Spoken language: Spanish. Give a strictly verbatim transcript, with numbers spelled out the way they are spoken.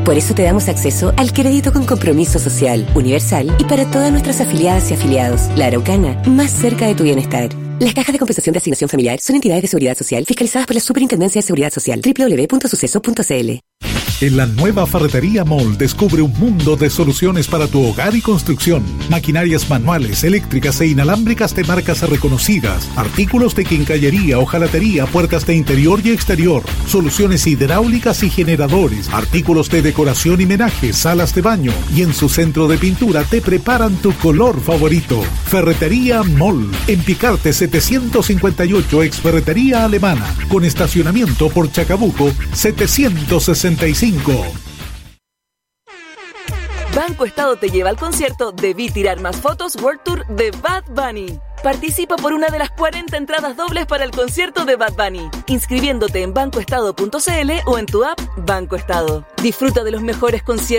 Por eso te damos acceso al crédito con compromiso social, universal y para todas nuestras afiliadas y afiliados. La Araucana, más cerca de tu bienestar. Las cajas de compensación de asignación familiar son entidades de seguridad social fiscalizadas por la Superintendencia de Seguridad Social. doble u doble u doble u punto suceso punto c l. En la nueva Ferretería Mall descubre un mundo de soluciones para tu hogar y construcción. Maquinarias manuales, eléctricas e inalámbricas de marcas reconocidas. Artículos de quincallería, hojalatería, puertas de interior y exterior. Soluciones hidráulicas y generadores. Artículos de decoración y menaje, salas de baño. Y en su centro de pintura te preparan tu color favorito. Ferretería Mall. En Picarte setecientos cincuenta y ocho, ex Ferretería Alemana. Con estacionamiento por Chacabuco setecientos sesenta y cinco. Banco Estado te lleva al concierto Debí Tirar Más Fotos World Tour de Bad Bunny. Participa por una de las cuarenta entradas dobles para el concierto de Bad Bunny, inscribiéndote en bancoestado punto c l o en tu app Banco Estado. Disfruta de los mejores conciertos